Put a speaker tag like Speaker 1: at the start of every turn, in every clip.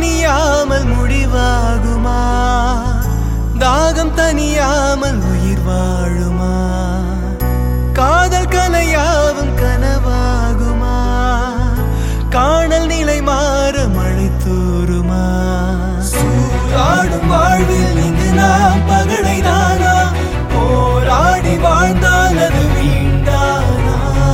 Speaker 1: கனியாமல் முடிவாகுமா? தாகம் தனியாமல் உயிர் வாழுமா? காதல் கலையாவும் கனவாகுமா? காணல் நிலை மாற மழை தூருமா? சூறாடும் வாழ்வில் இங்கு நாம் பகடை தானா? போராடி வாழ்ந்தால் அது வீண்டானா?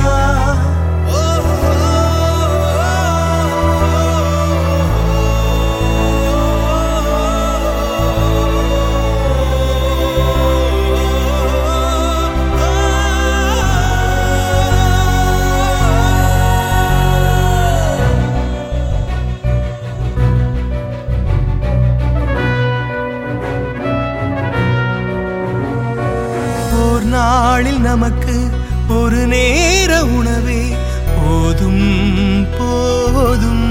Speaker 1: நாளில் நமக்கு ஒரு நேர உணவே போதும் போதும்.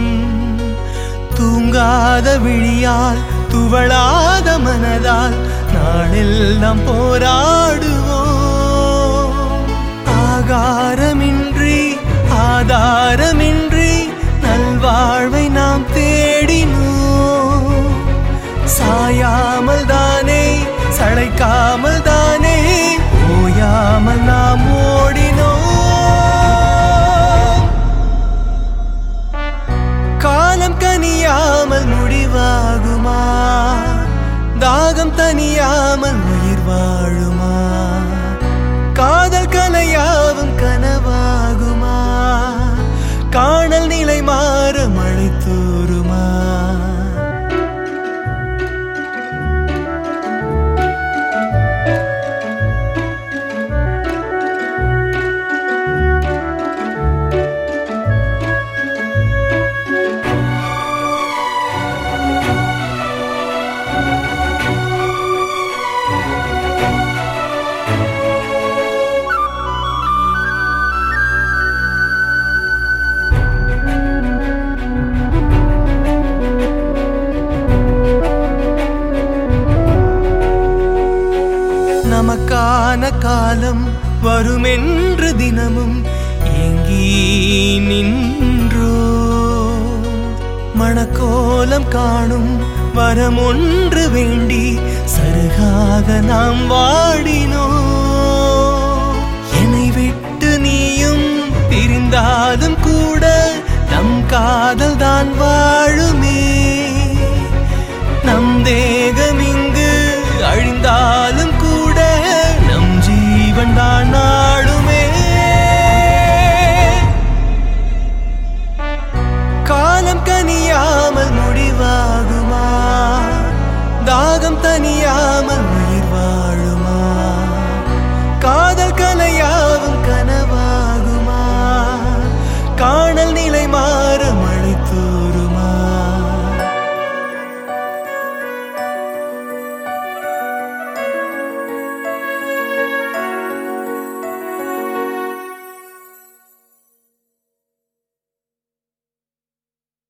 Speaker 1: தூங்காத விழியால் துவளாத மனதால் நாளெல்லாம் போராடுவோம். ஆகாரமின்றி ஆதாரமின்றி நல்வாழ்வை நாம் தேடினோம். சாயாமல் தானே சளைக்காமல் தானே ஓயாமல் நாம் ஓடினோம். காலம் கனியாமல் முடிவாகுமா? தாகம் தனியாமல் உயிர் வாழுமா? காதல் கலையாவும் கனவாகுமா? காணல் நிலை மாற மழை தூருமா? நமக்கான காலம் வருமென்று தினமும் ஏங்கி நின்றோ. மணக்கோலம் காணும் வரம் ஒன்று வேண்டி சருகாக நாம் வாடினோ. என்னை விட்டு நீயும் பிரிந்தாலும் கூட நம் காதல் தான்